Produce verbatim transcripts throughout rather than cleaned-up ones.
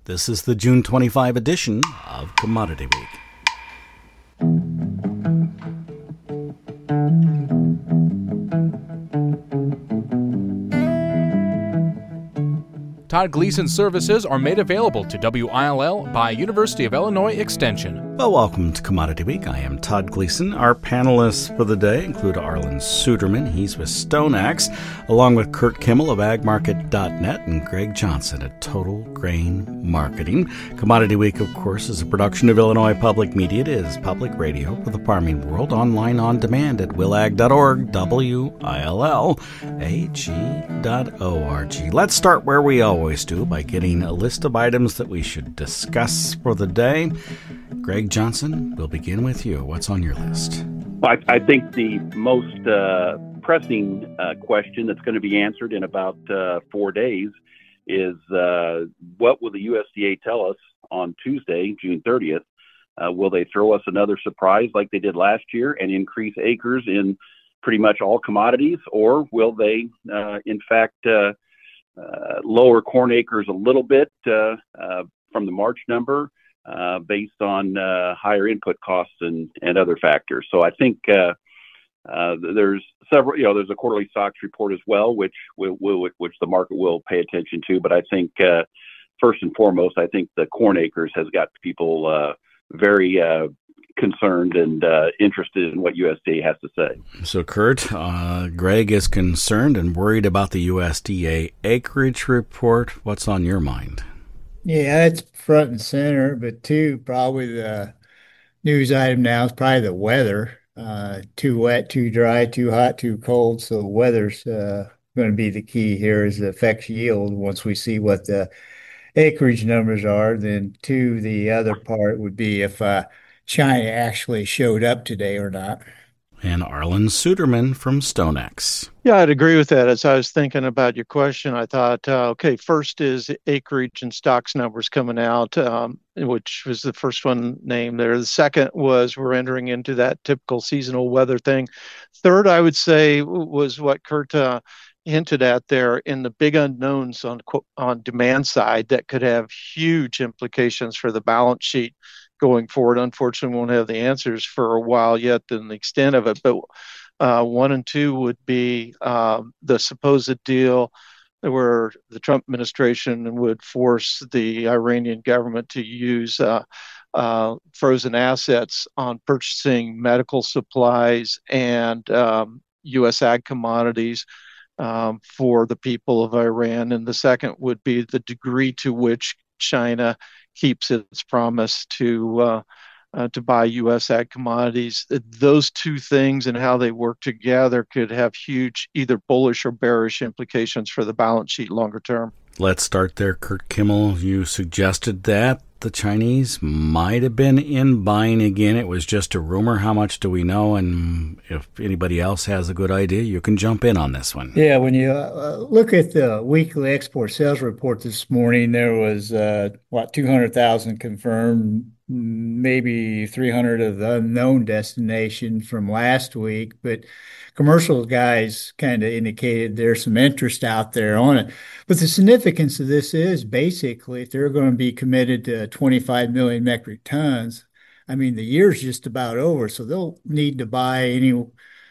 This is the June twenty-fifth edition of Commodity Week. Todd Gleason services are made available to W I L L by University of Illinois Extension. Well, welcome to Commodity Week. I am Todd Gleason. Our panelists for the day include Arlen Suderman, he's with StoneX, along with Kurt Kimmel of ag market dot net and Greg Johnson at Total Grain Marketing. Commodity Week, of course, is a production of Illinois Public Media. It is public radio for the farming world, online on demand at willag dot org, W I L L A G dot O R G. Let's start where we always do, by getting a list of items that we should discuss for the day. Greg Johnson, we'll begin with you. What's on your list? I, I think the most uh, pressing uh, question that's going to be answered in about uh, four days is uh, what will the U S D A tell us on Tuesday, June thirtieth? Uh, will they throw us another surprise like they did last year and increase acres in pretty much all commodities? Or will they, uh, in fact, uh, uh, lower corn acres a little bit uh, uh, from the March number? Uh, based on uh, higher input costs and, and other factors. So I think uh, uh, there's several, you know, there's a quarterly stocks report as well, which will, will which the market will pay attention to. But I think uh, first and foremost, I think the corn acres has got people uh, very uh, concerned and uh, interested in what U S D A has to say. So, Kurt, uh, Greg is concerned and worried about the U S D A acreage report. What's on your mind? Yeah, it's front and center, but two, probably the news item now is probably the weather. Uh, too wet, too dry, too hot, too cold. So the weather's uh, going to be the key here as it affects yield. Once we see what the acreage numbers are, then two, the other part would be if uh, China actually showed up today or not. And Arlen Suderman from StoneX. Yeah, I'd agree with that. As I was thinking about your question, I thought, uh, okay, first is acreage and stocks numbers coming out, um, which was the first one named there. The second was we're entering into that typical seasonal weather thing. Third, I would say, was what Kurt uh, hinted at there in the big unknowns on on demand side that could have huge implications for the balance sheet going forward. Unfortunately, we won't have the answers for a while yet than the extent of it. But uh, one and two would be um, the supposed deal where the Trump administration would force the Iranian government to use uh, uh, frozen assets on purchasing medical supplies and um, U S ag commodities um, for the people of Iran. And the second would be the degree to which China keeps its promise to uh, uh, to buy U S ag commodities. Those two things and how they work together could have huge either bullish or bearish implications for the balance sheet longer term. Let's start there, Kurt Kimmel. You suggested that the Chinese might have been in buying again. It was just a rumor. How much do we know? And if anybody else has a good idea, you can jump in on this one. Yeah, when you uh, look at the weekly export sales report this morning, there was, uh, what, two hundred thousand confirmed, maybe three hundred of the unknown destination from last week. But commercial guys kind of indicated there's some interest out there on it. But the significance of this is basically if they're going to be committed to twenty-five million metric tons, I mean, the year's just about over. So they'll need to buy any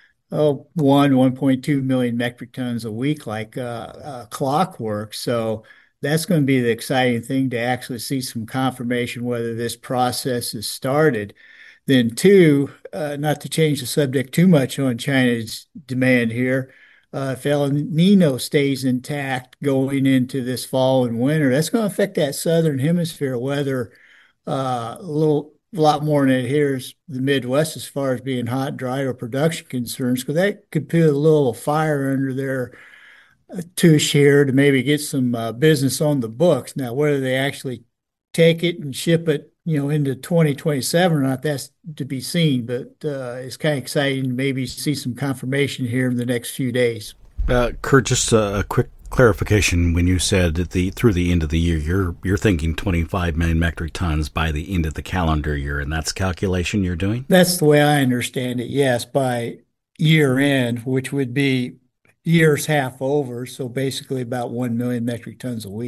oh, one, one point two million metric tons a week like uh, uh, clockwork. So that's going to be the exciting thing to actually see some confirmation whether this process is started. Then two, uh, not to change the subject too much on China's demand here, uh, if El Nino stays intact going into this fall and winter, that's going to affect that southern hemisphere weather uh, a little a lot more than it hears the Midwest as far as being hot, dry, or production concerns, because that could put a little fire under their uh, tush here to maybe get some uh, business on the books. Now, whether they actually take it and ship it, you know, into twenty twenty-seven or not, that's to be seen. But uh, it's kind of exciting to maybe see some confirmation here in the next few days. Uh, Kurt, just a, a quick clarification. When you said that the through the end of the year, you're you're thinking twenty-five million metric tons by the end of the calendar year, and that's the calculation you're doing? That's the way I understand it, yes, by year end, which would be year's half over, so basically about one million metric tons a week.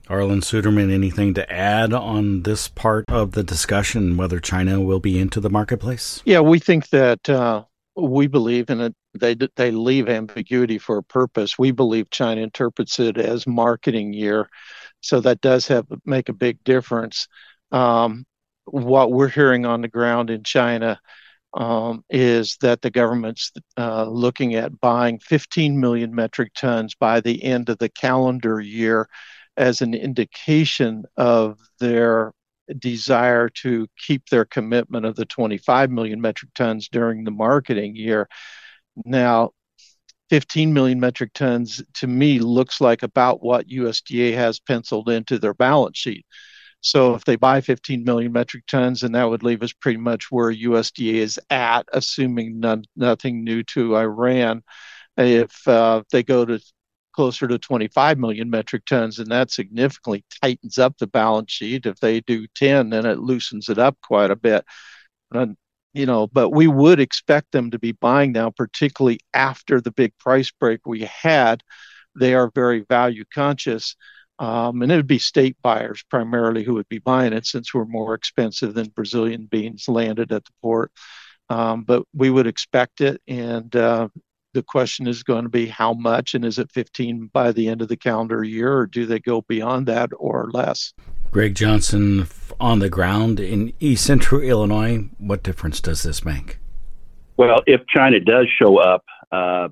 Arlan Suderman, anything to add on this part of the discussion, whether China will be into the marketplace? Yeah, we think that uh, we believe in it. They they leave ambiguity for a purpose. We believe China interprets it as marketing year, so that does have make a big difference. Um, what we're hearing on the ground in China um, is that the government's uh, looking at buying fifteen million metric tons by the end of the calendar year as an indication of their desire to keep their commitment of the twenty-five million metric tons during the marketing year. Now, fifteen million metric tons to me looks like about what U S D A has penciled into their balance sheet. So if they buy fifteen million metric tons, then that would leave us pretty much where U S D A is at, assuming none, nothing new to Iran. If uh, they go to closer to twenty-five million metric tons, and that significantly tightens up the balance sheet. If they do ten, then it loosens it up quite a bit. And, you know, but we would expect them to be buying now, particularly after the big price break we had. They are very value conscious. Um, and it would be state buyers primarily who would be buying it, since we're more expensive than Brazilian beans landed at the port. Um, but we would expect it. And uh, the question is going to be how much, and is it fifteen by the end of the calendar year, or do they go beyond that or less? Greg Johnson, on the ground in East Central Illinois, what difference does this make? Well, if China does show up uh,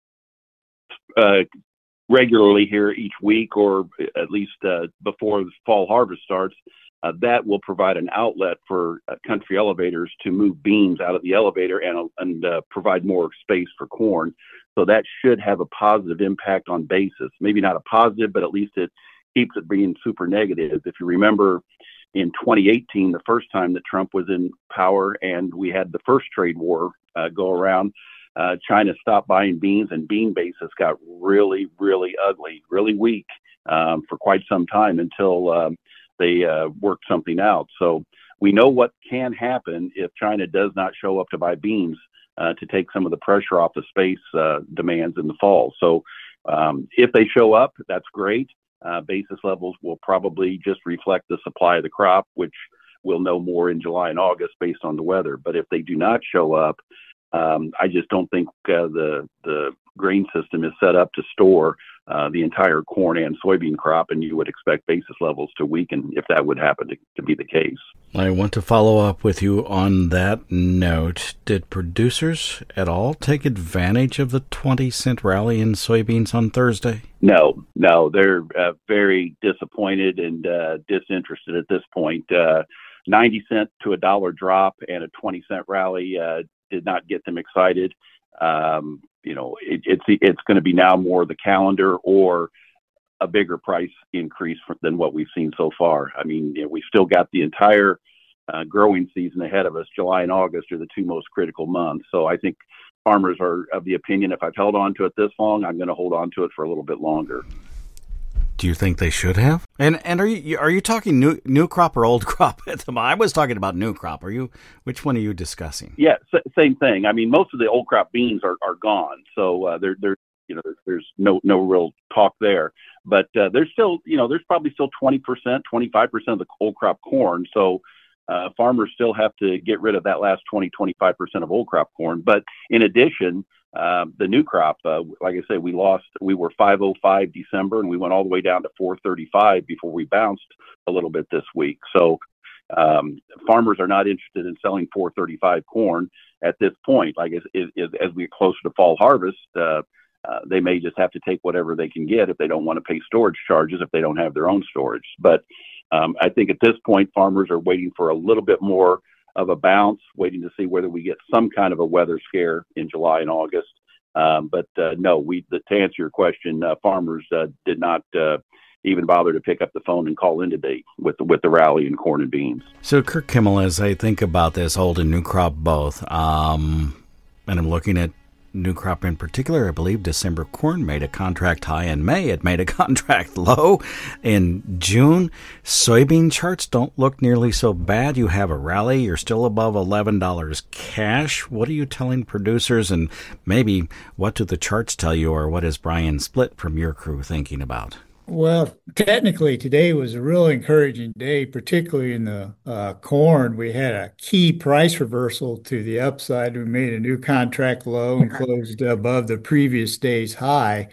uh, regularly here each week, or at least uh, before the fall harvest starts, uh, that will provide an outlet for uh, country elevators to move beans out of the elevator and, and uh, provide more space for corn. So that should have a positive impact on basis. Maybe not a positive, but at least it keeps it being super negative. If you remember in twenty eighteen, the first time that Trump was in power and we had the first trade war uh, go around, uh, China stopped buying beans, and bean basis got really, really ugly, really weak um, for quite some time until um, they uh, worked something out. So we know what can happen if China does not show up to buy beans uh, to take some of the pressure off the space uh, demands in the fall. So um, if they show up, that's great. Uh, basis levels will probably just reflect the supply of the crop, which we'll know more in July and August based on the weather. But if they do not show up, um, I just don't think uh, the the grain system is set up to store uh, the entire corn and soybean crop, and you would expect basis levels to weaken if that would happen to, to be the case. I want to follow up with you on that note. Did producers at all take advantage of the twenty cent rally in soybeans on Thursday? No, no, they're uh, very disappointed and uh, disinterested at this point. Uh, ninety cent to a dollar drop and a twenty cent rally uh, did not get them excited. Um, you know, it, it's it's going to be now more the calendar or a bigger price increase for, than what we've seen so far. I mean, you know, we've still got the entire uh, growing season ahead of us. July and August are the two most critical months. So I think farmers are of the opinion, if I've held on to it this long, I'm going to hold on to it for a little bit longer. Do you think they should have? And and are you are you talking new new crop or old crop? I was talking about new crop. Are you? Which one are you discussing? Yeah, s- same thing. I mean, most of the old crop beans are, are gone, so uh, they're they're you know there's, there's no no real talk there. But uh, there's still you know there's probably still twenty percent, twenty-five percent of the old crop corn. So uh, farmers still have to get rid of that last twenty, twenty-five percent of old crop corn. But in addition, Um, the new crop, uh, like I say, we lost, we were five oh five December, and we went all the way down to four thirty-five before we bounced a little bit this week. So um, farmers are not interested in selling four thirty-five corn at this point. Like as, as, as we get closer to fall harvest, uh, uh, they may just have to take whatever they can get if they don't want to pay storage charges if they don't have their own storage. But um, I think at this point, farmers are waiting for a little bit more of a bounce, waiting to see whether we get some kind of a weather scare in July and August. Um, but uh, no, we to answer your question, uh, farmers uh, did not uh, even bother to pick up the phone and call in today with the, with the rally in corn and beans. So, Kirk Kimmel, as I think about this old and new crop both, um, and I'm looking at new crop in particular, I believe December corn made a contract high in May. It made a contract low in June. Soybean charts don't look nearly so bad. You have a rally. You're still above eleven dollars cash. What are you telling producers? And maybe what do the charts tell you, or what is Brian Splitt from your crew thinking about? Well, technically, today was a real encouraging day, particularly in the uh, corn. We had a key price reversal to the upside. We made a new contract low and closed above the previous day's high.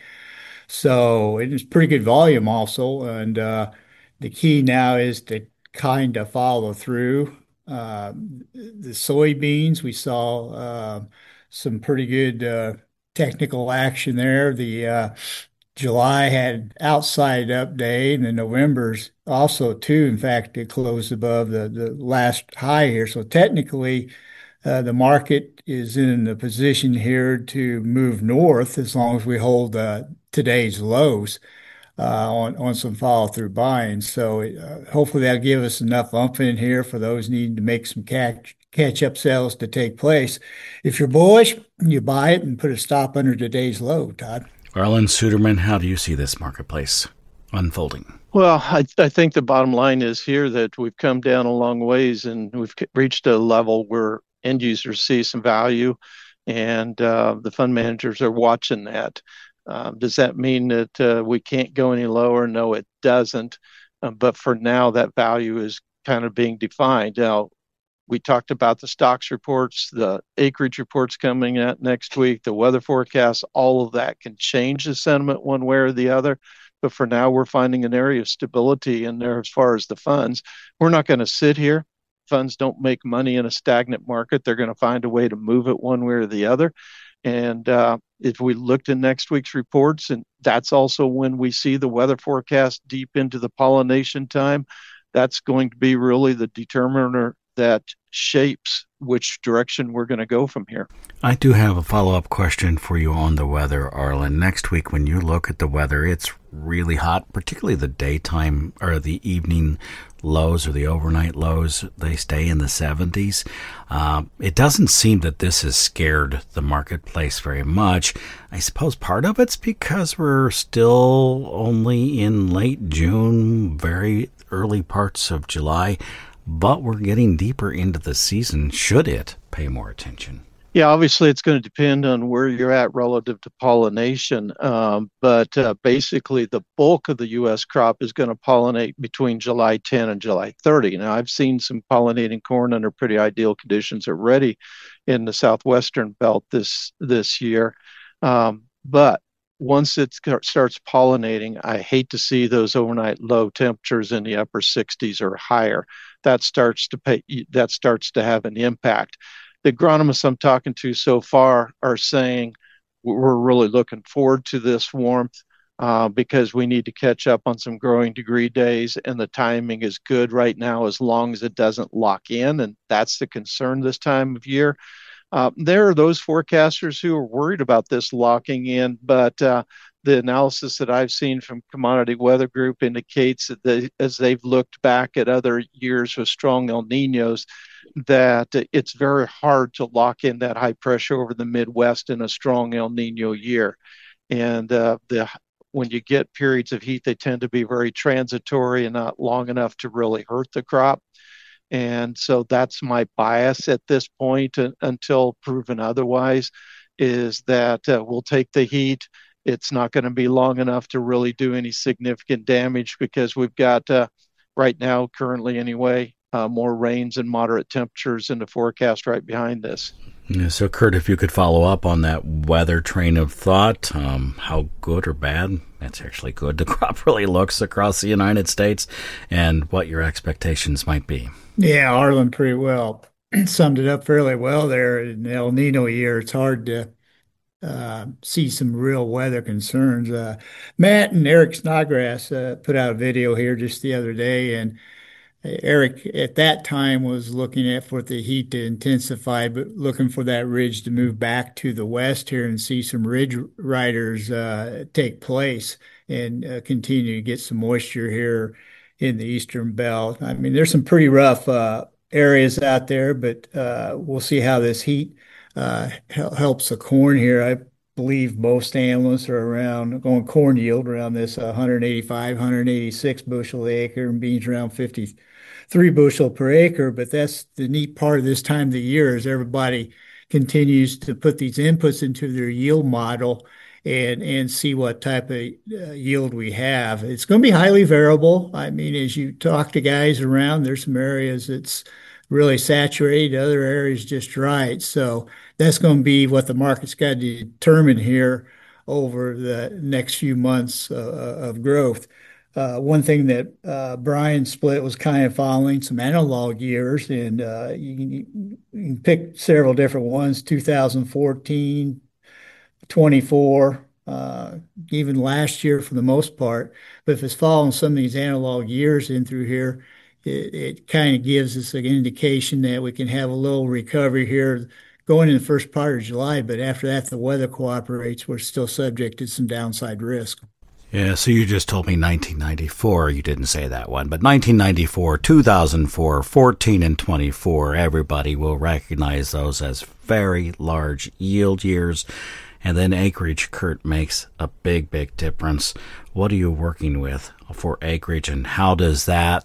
So it is pretty good volume also. And uh, the key now is to kind of follow through. Uh, the soybeans, we saw uh, some pretty good uh, technical action there. The uh, July had outside up day, and the November's also too. In fact, it closed above the, the last high here. So technically, uh, the market is in a position here to move north as long as we hold uh, today's lows uh, on on some follow through buying. So uh, hopefully that'll give us enough ump in here for those needing to make some catch catch up sales to take place. If you're bullish, you buy it and put a stop under today's low, Todd. Arlan Suderman, how do you see this marketplace unfolding? Well, I, I think the bottom line is here that we've come down a long ways and we've reached a level where end users see some value, and uh, the fund managers are watching that. Um, does that mean that uh, we can't go any lower? No, it doesn't. Um, but for now, that value is kind of being defined. Now, we talked about the stocks reports, the acreage reports coming out next week, the weather forecasts. All of that can change the sentiment one way or the other. But for now, we're finding an area of stability in there as far as the funds. We're not going to sit here. Funds don't make money in a stagnant market. They're going to find a way to move it one way or the other. And uh, if we looked in next week's reports, and that's also when we see the weather forecast deep into the pollination time, that's going to be really the determiner that shapes which direction we're going to go from here. I do have a follow-up question for you on the weather, Arlan. Next week, when you look at the weather, it's really hot, particularly the daytime or the evening lows or the overnight lows. They stay in the seventies. Uh, it doesn't seem that this has scared the marketplace very much. I suppose part of it's because we're still only in late June, very early parts of July. But we're getting deeper into the season. Should it pay more attention? Yeah, obviously it's going to depend on where you're at relative to pollination. Um, but uh, basically, the bulk of the U S crop is going to pollinate between July tenth and July thirtieth. Now, I've seen some pollinating corn under pretty ideal conditions already in the southwestern belt this this year. Um, but once it starts pollinating, I hate to see those overnight low temperatures in the upper sixties or higher. That starts to pay, that starts to have an impact. The agronomists I'm talking to so far are saying we're really looking forward to this warmth uh, because we need to catch up on some growing degree days, and the timing is good right now as long as it doesn't lock in, and that's the concern this time of year. Uh, there are those forecasters who are worried about this locking in, but uh, the analysis that I've seen from Commodity Weather Group indicates that they, as they've looked back at other years with strong El Niños, that it's very hard to lock in that high pressure over the Midwest in a strong El Niño year. And uh, the when you get periods of heat, they tend to be very transitory and not long enough to really hurt the crop. And so that's my bias at this point uh, until proven otherwise, is that uh, we'll take the heat. It's not going to be long enough to really do any significant damage because we've got, uh, right now, currently anyway, uh, more rains and moderate temperatures in the forecast right behind this. Yeah, so, Kurt, if you could follow up on that weather train of thought, um, how good or bad, that's actually good, the crop really looks across the United States, and what your expectations might be. Yeah, Arlan pretty well summed it up fairly well there. In the El Nino year, it's hard to uh, see some real weather concerns. Uh, Matt and Eric Snodgrass uh, put out a video here just the other day, and Eric at that time was looking at for the heat to intensify, but looking for that ridge to move back to the west here and see some ridge riders uh, take place and uh, continue to get some moisture here in the eastern belt. I mean, there's some pretty rough uh, areas out there, but uh, we'll see how this heat uh, helps the corn here. I believe most analysts are around going corn yield around this uh, one eighty-five, one eighty-six bushel an acre, and beans around fifty-three bushel per acre. But that's the neat part of this time of the year is everybody continues to put these inputs into their yield model. and and see what type of uh, yield we have. It's going to be highly variable. I mean, as you talk to guys around, there's some areas that's really saturated, other areas just right. So that's going to be what the market's got to determine here over the next few months uh, of growth. Uh, one thing that uh, Brian Split was kind of following some analog years, and uh, you, can, you can pick several different ones, two thousand fourteen, twenty-four, uh, even last year for the most part. But if it's following some of these analog years in through here, it, it kind of gives us an indication that we can have a little recovery here going in the first part of July. But after that, the weather cooperates. We're still subject to some downside risk. Yeah, so you just told me nineteen ninety-four. You didn't say that one. But nineteen ninety-four, two thousand four, fourteen, and twenty-four, everybody will recognize those as very large yield years. And then acreage, Kurt, makes a big, big difference. What are you working with for acreage, and how does that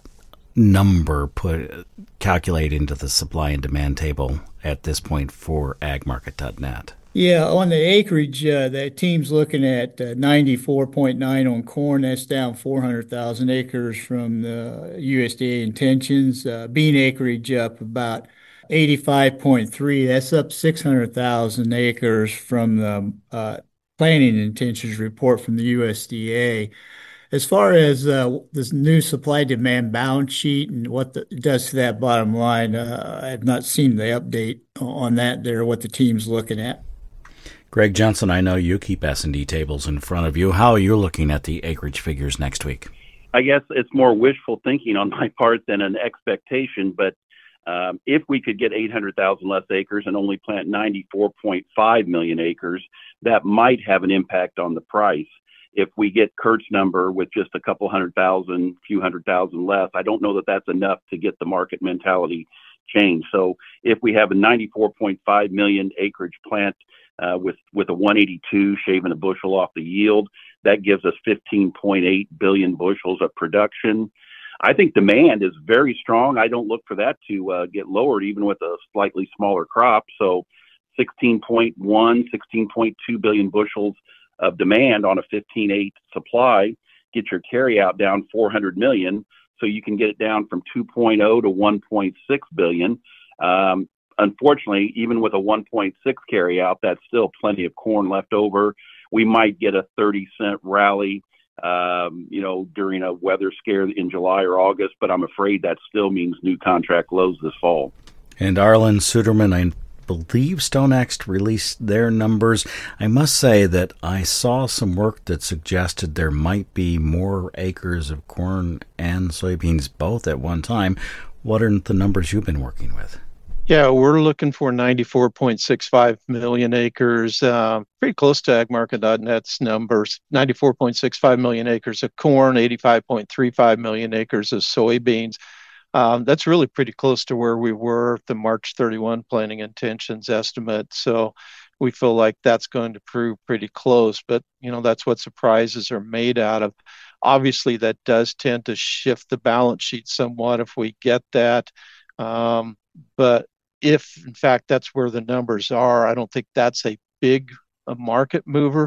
number put calculate into the supply and demand table at this point for ag market dot net? Yeah, on the acreage, uh, the team's looking at uh, ninety-four point nine on corn. That's down four hundred thousand acres from the U S D A intentions. Uh, bean acreage up about eighty-five point three. That's up six hundred thousand acres from the uh, planting intentions report from the U S D A. As far as uh, this new supply-demand balance sheet and what the, it does to that bottom line, uh, I have not seen the update on that there, what the team's looking at. Greg Johnson, I know you keep S and D tables in front of you. How are you looking at the acreage figures next week? I guess it's more wishful thinking on my part than an expectation, but um, if we could get eight hundred thousand less acres and only plant ninety-four point five million acres, that might have an impact on the price. If we get Kurt's number with just a couple hundred thousand, few hundred thousand less, I don't know that that's enough to get the market mentality changed. So if we have a ninety-four point five million acreage plant uh, with, with a one eighty-two shaving a bushel off the yield, that gives us fifteen point eight billion bushels of production. I think demand is very strong. I don't look for that to uh, get lowered even with a slightly smaller crop. So sixteen point one, sixteen point two billion bushels of demand on a fifteen point eight supply, get your carryout down four hundred million, so you can get it down from two point oh to one point six billion. Um, unfortunately, even with a one point six carryout, that's still plenty of corn left over. We might get a thirty cent rally, um, you know, during a weather scare in July or August, but I'm afraid that still means new contract lows this fall. And Arlan Suderman, I believe StoneX released their numbers. I must say that I saw some work that suggested there might be more acres of corn and soybeans both at one time. What are the numbers you've been working with? Yeah, we're looking for ninety-four point six five million acres, uh, pretty close to ag market dot net's numbers. ninety-four point six five million acres of corn, eighty-five point three five million acres of soybeans. Um, that's really pretty close to where we were the March thirty-first planting intentions estimate. So we feel like that's going to prove pretty close, but you know, that's what surprises are made out of. Obviously, that does tend to shift the balance sheet somewhat if we get that. Um, but if in fact that's where the numbers are, I don't think that's a big a market mover.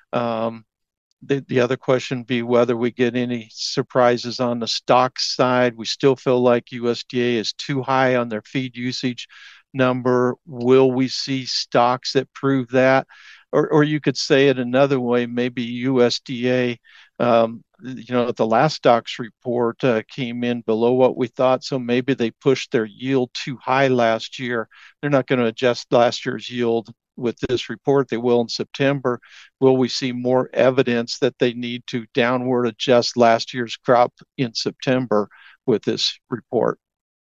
Um, The, the other question would be whether we get any surprises on the stock side. We still feel like U S D A is too high on their feed usage number. Will we see stocks that prove that? Or, or you could say it another way, maybe U S D A, um, you know, the last stocks report uh, came in below what we thought, so maybe they pushed their yield too high last year. They're not going to adjust last year's yield with this report. They will in September. Will we see more evidence that they need to downward adjust last year's crop in September with this report?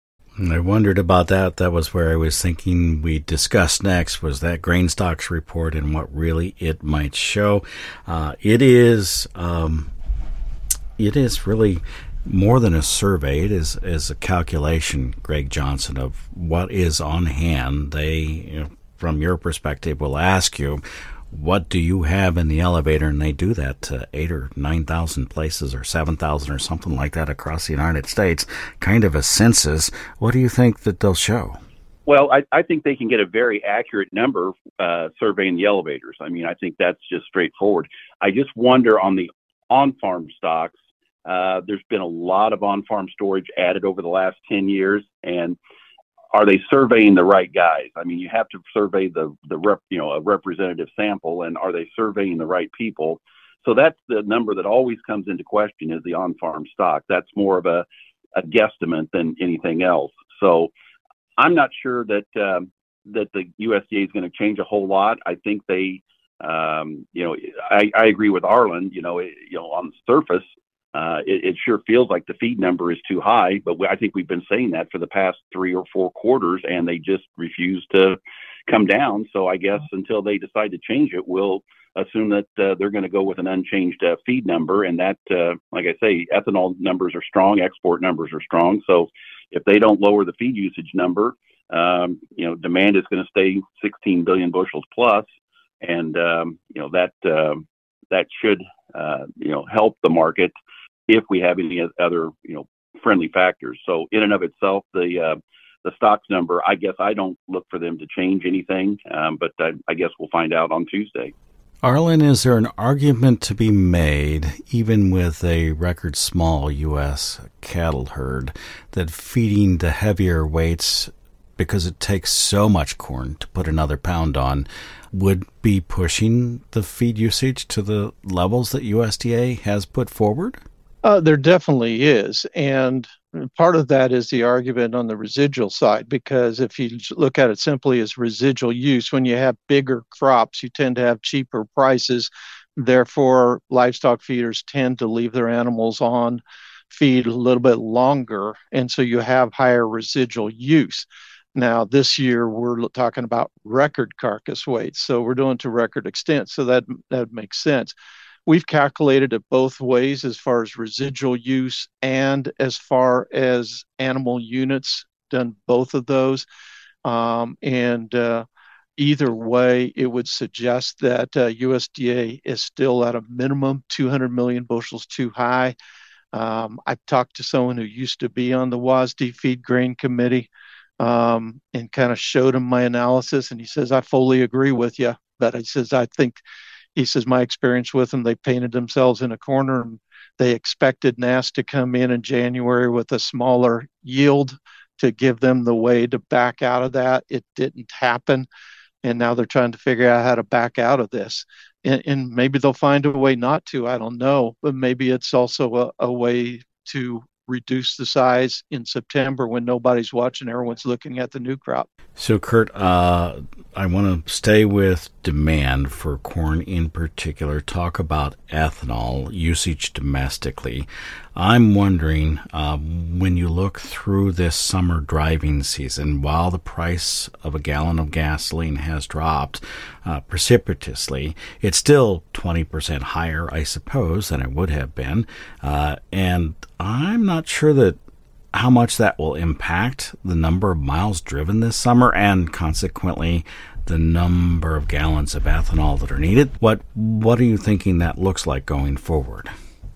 I wondered about that. That was where I was thinking we discussed next, was that grain stocks report and what really it might show. Uh, it is um, it is really more than a survey. It is, is a calculation, Greg Johnson, of what is on hand. They, you know, from your perspective, will ask you, what do you have in the elevator? And they do that to eight or nine thousand places or seven thousand or something like that across the United States, kind of a census. What do you think that they'll show? Well, I, I think they can get a very accurate number uh, surveying the elevators. I mean, I think that's just straightforward. I just wonder on the on-farm stocks, uh, there's been a lot of on-farm storage added over the last ten years, and are they surveying the right guys? I mean, you have to survey the, the rep, you know, a representative sample, and are they surveying the right people? So that's the number that always comes into question, is the on-farm stock. That's more of a, a guesstimate than anything else. So I'm not sure that um, that the U S D A is going to change a whole lot. I think they, um, you know, I, I agree with Arlen. You know, it, you know, on the surface, uh, it, it sure feels like the feed number is too high. But we, I think we've been saying that for the past three or four quarters, and they just refuse to come down. So I guess until they decide to change it, we'll assume that uh, they're going to go with an unchanged uh, feed number. And that, uh, like I say, ethanol numbers are strong, export numbers are strong. So if they don't lower the feed usage number, um, you know, demand is going to stay sixteen billion bushels plus, and um, you know that uh, that should uh, you know help the market if we have any other you know friendly factors. So in and of itself, the uh, the stocks number, I guess I don't look for them to change anything, um, but I, I guess we'll find out on Tuesday. Arlen, is there an argument to be made, even with a record small U S cattle herd, that feeding the heavier weights, because it takes so much corn to put another pound on, would be pushing the feed usage to the levels that U S D A has put forward? Uh, there definitely is. And part of that is the argument on the residual side, because if you look at it simply as residual use, when you have bigger crops, you tend to have cheaper prices. Therefore, livestock feeders tend to leave their animals on feed a little bit longer. And so you have higher residual use. Now, this year, we're talking about record carcass weights. So we're doing to record extent. So that, that makes sense. We've calculated it both ways as far as residual use and as far as animal units, done both of those. Um, and uh, either way, it would suggest that uh, U S D A is still at a minimum two hundred million bushels too high. Um, I've talked to someone who used to be on the W A S D Feed Grain Committee um, and kind of showed him my analysis. And he says, I fully agree with you. But he says, I think He says, my experience with them, they painted themselves in a corner, and they expected N A S to come in in January with a smaller yield to give them the way to back out of that. It didn't happen. And now they're trying to figure out how to back out of this. And, and maybe they'll find a way not to, I don't know. But maybe it's also a, a way to reduce the size in September when nobody's watching, everyone's looking at the new crop. So, Kurt, uh, I want to stay with demand for corn in particular, talk about ethanol usage domestically. I'm wondering, uh, when you look through this summer driving season, while the price of a gallon of gasoline has dropped uh, precipitously, it's still twenty percent higher, I suppose, than it would have been. Uh, and I'm not sure that how much that will impact the number of miles driven this summer and consequently the number of gallons of ethanol that are needed. What what are you thinking that looks like going forward?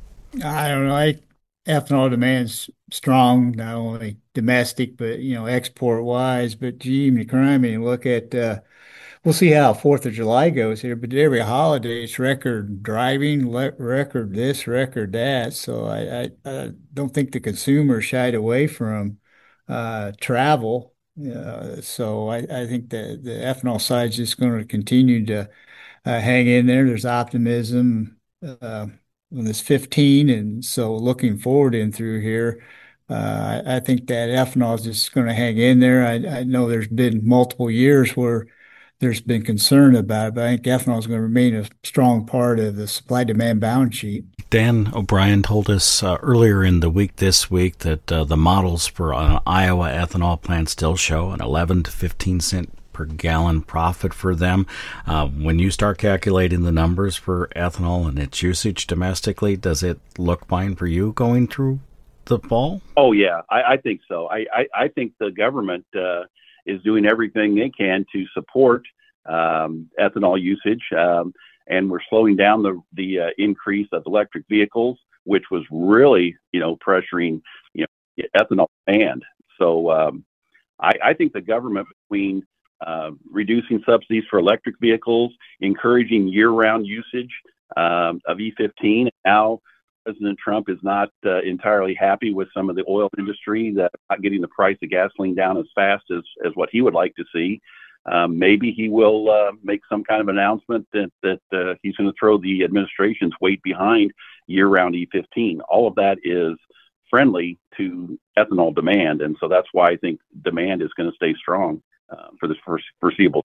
I don't know. I, ethanol demand's strong, not only domestic, but, you know, export wise. But gee, I mean, look at, uh, we'll see how fourth of July goes here, but every holiday it's record driving, le- record this, record that. So I, I, I don't think the consumer shied away from uh, travel. Uh, so I, I think the, the ethanol side is just going to continue to uh, hang in there. There's optimism uh, on this fifteen. And so looking forward in through here, uh, I, I think that ethanol is just going to hang in there. I, I know there's been multiple years where there's been concern about it, but I think ethanol is going to remain a strong part of the supply-demand balance sheet. Dan O'Brien told us uh, earlier in the week this week that uh, the models for an Iowa ethanol plant still show an eleven to fifteen cent per gallon profit for them. Uh, when you start calculating the numbers for ethanol and its usage domestically, does it look fine for you going through the fall? Oh, yeah, I, I think so. I, I, I think the government uh, is doing everything they can to support um, ethanol usage. Um, and we're slowing down the, the uh, increase of electric vehicles, which was really, you know, pressuring, you know, ethanol demand. So um, I, I think the government, between uh, reducing subsidies for electric vehicles, encouraging year-round usage um, of E fifteen, now President Trump is not uh, entirely happy with some of the oil industry that not getting the price of gasoline down as fast as, as what he would like to see. Um, maybe he will uh, make some kind of announcement that, that uh, he's going to throw the administration's weight behind year-round E fifteen. All of that is friendly to ethanol demand, and so that's why I think demand is going to stay strong uh, for this foreseeable.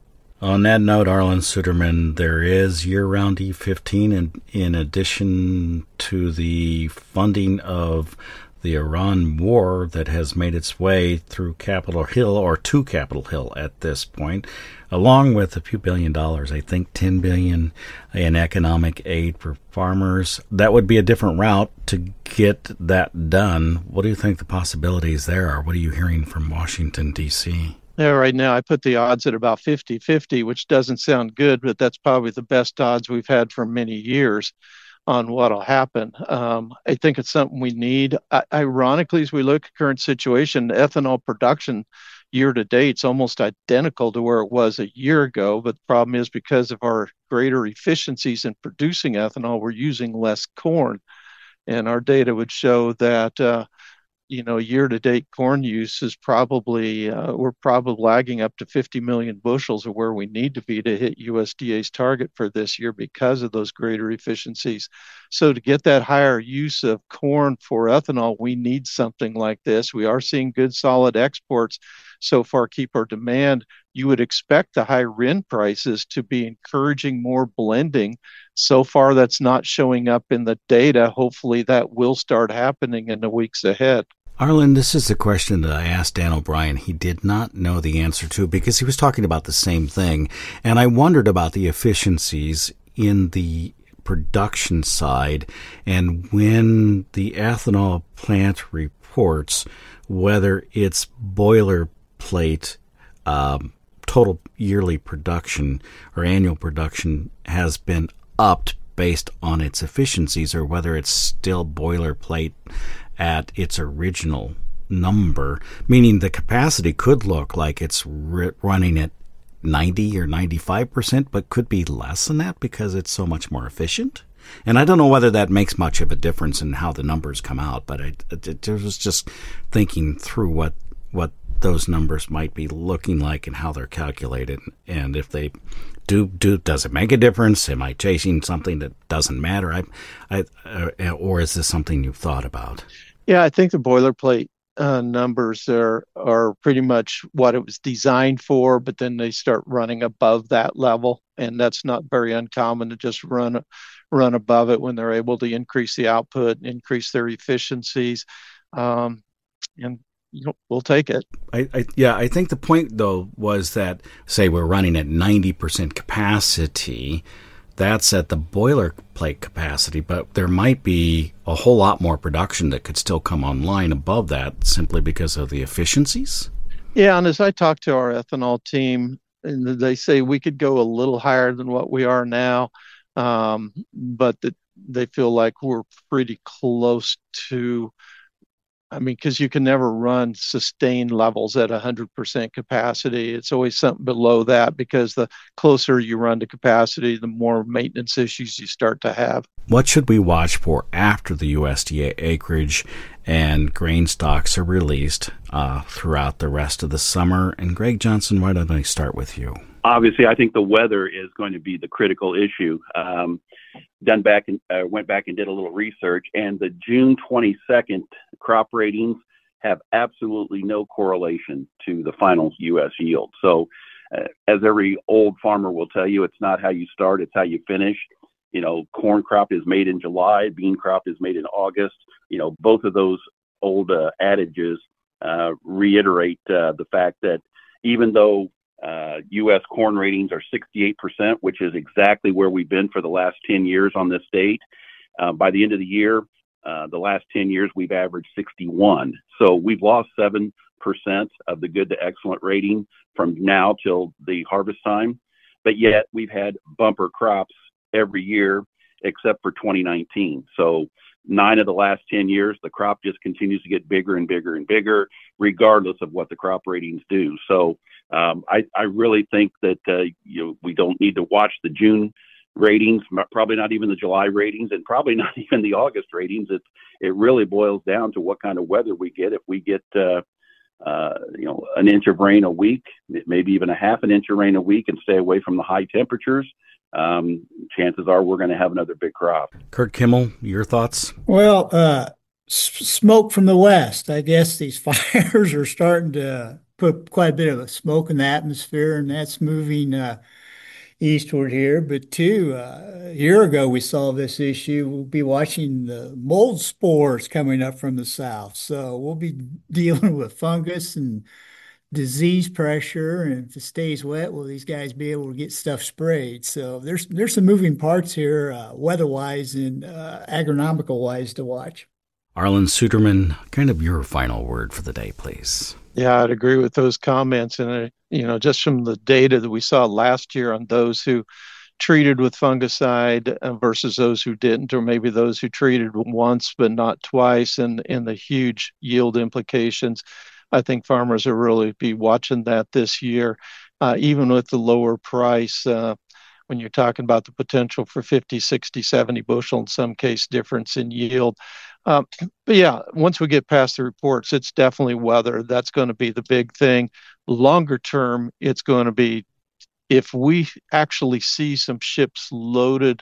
On that note, Arlan Suderman, there is year-round E fifteen in, in addition to the funding of the Iran war that has made its way through Capitol Hill, or to Capitol Hill at this point, along with a few billion dollars, I think ten billion dollars in economic aid for farmers. That would be a different route to get that done. What do you think the possibilities there are? What are you hearing from Washington, D C? Yeah, right now I put the odds at about fifty-fifty, which doesn't sound good, but that's probably the best odds we've had for many years on what'll happen. Um, I think it's something we need. I, ironically, as we look at current situation, ethanol production year to date is almost identical to where it was a year ago. But the problem is, because of our greater efficiencies in producing ethanol, we're using less corn. And our data would show that uh, you know, year-to-date corn use is probably, uh, we're probably lagging up to fifty million bushels of where we need to be to hit U S D A's target for this year because of those greater efficiencies. So to get that higher use of corn for ethanol, we need something like this. We are seeing good, solid exports so far keep our demand. You would expect the high R I N prices to be encouraging more blending. So far, that's not showing up in the data. Hopefully that will start happening in the weeks ahead. Arlan, this is a question that I asked Dan O'Brien. He did not know the answer to because he was talking about the same thing. And I wondered about the efficiencies in the production side and when the ethanol plant reports whether its boilerplate um, total yearly production or annual production has been upped based on its efficiencies or whether it's still boilerplate at its original number, meaning the capacity could look like it's r- running at ninety or ninety-five percent, but could be less than that because it's so much more efficient. And I don't know whether that makes much of a difference in how the numbers come out, but I, I, I was just thinking through what what those numbers might be looking like and how they're calculated, and if they do do does it make a difference? Am I chasing something that doesn't matter? I, I, uh, or is this something you've thought about? Yeah, I think the boilerplate uh, numbers are are pretty much what it was designed for, but then they start running above that level, and that's not very uncommon to just run run above it when they're able to increase the output, increase their efficiencies, um, and you know, we'll take it. I, I yeah, I think the point though was that say we're running at ninety percent capacity. That's at the boilerplate capacity, but there might be a whole lot more production that could still come online above that simply because of the efficiencies. Yeah, and as I talk to our ethanol team, and they say we could go a little higher than what we are now, um, but that they feel like we're pretty close to. I mean, because you can never run sustained levels at one hundred percent capacity. It's always something below that because the closer you run to capacity, the more maintenance issues you start to have. What should we watch for after the U S D A acreage and grain stocks are released uh, throughout the rest of the summer? And Greg Johnson, why don't I start with you? Obviously, I think the weather is going to be the critical issue. Um, done back and uh, went back and did a little research, and the June twenty-second crop ratings have absolutely no correlation to the final U S yield. So, uh, as every old farmer will tell you, it's not how you start; it's how you finish. You know, corn crop is made in July, bean crop is made in August. You know, both of those old uh, adages uh, reiterate uh, the fact that even though Uh, U S corn ratings are sixty-eight percent, which is exactly where we've been for the last ten years on this date. Uh, by the end of the year, uh, the last ten years, we've averaged sixty-one. So we've lost seven percent of the good to excellent rating from now till the harvest time. But yet we've had bumper crops every year except for twenty nineteen. So nine of the last ten years, the crop just continues to get bigger and bigger and bigger, regardless of what the crop ratings do. So um, I, I really think that uh, you know, we don't need to watch the June ratings, probably not even the July ratings, and probably not even the August ratings. It it really boils down to what kind of weather we get. If we get uh, uh, you know an inch of rain a week, maybe even a half an inch of rain a week, and stay away from the high temperatures, um, chances are we're going to have another big crop. Kurt Kimmel, your thoughts? Well, uh, s- smoke from the west. I guess these fires are starting to put quite a bit of smoke in the atmosphere, and that's moving uh, eastward here. But two, uh, a year ago we saw this issue. We'll be watching the mold spores coming up from the south. So we'll be dealing with fungus and disease pressure, and if it stays wet, will these guys be able to get stuff sprayed? So there's there's some moving parts here, uh, weather-wise and uh, agronomical-wise to watch. Arlan Suderman, kind of your final word for the day, please. Yeah, I'd agree with those comments. And, uh, you know, just from the data that we saw last year on those who treated with fungicide versus those who didn't, or maybe those who treated once but not twice, and, and the huge yield implications, I think farmers will really be watching that this year, uh, even with the lower price. Uh, when you're talking about the potential for fifty, sixty, seventy bushel, in some case, difference in yield. Um, but yeah, once we get past the reports, it's definitely weather. That's going to be the big thing. Longer term, it's going to be if we actually see some ships loaded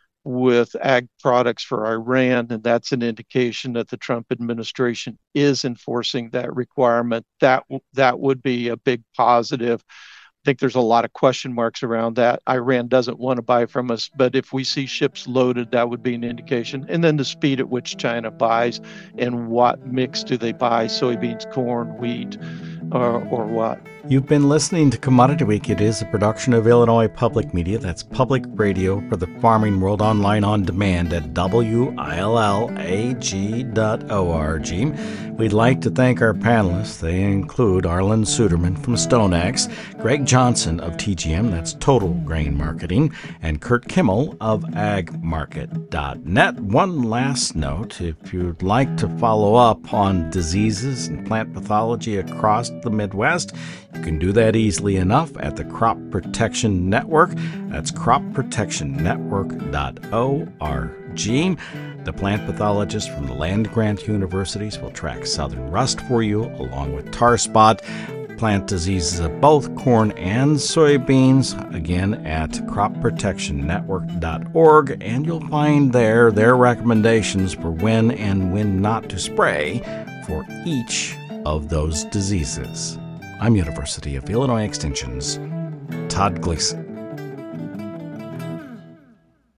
with ag products for Iran, and that's an indication that the Trump administration is enforcing that requirement. That that would be a big positive. I think there's a lot of question marks around that. Iran doesn't want to buy from us, but if we see ships loaded, that would be an indication. And then the speed at which China buys, and what mix do they buy, soybeans, corn, wheat, or, or what. You've been listening to Commodity Week. It is a production of Illinois Public Media. That's public radio for the farming world, online on demand at W I L L A G dot org. We'd like to thank our panelists. They include Arlan Suderman from StoneX, Greg Johnson of T G M, that's Total Grain Marketing, and Kurt Kimmel of ag market dot net. One last note, if you'd like to follow up on diseases and plant pathology across the Midwest, you can do that easily enough at the Crop Protection Network. That's crop protection network dot org. The plant pathologists from the land-grant universities will track southern rust for you, along with tar spot, plant diseases of both corn and soybeans, again at crop protection network dot org, and you'll find there their recommendations for when and when not to spray for each of those diseases. I'm University of Illinois Extension's Todd Gleason.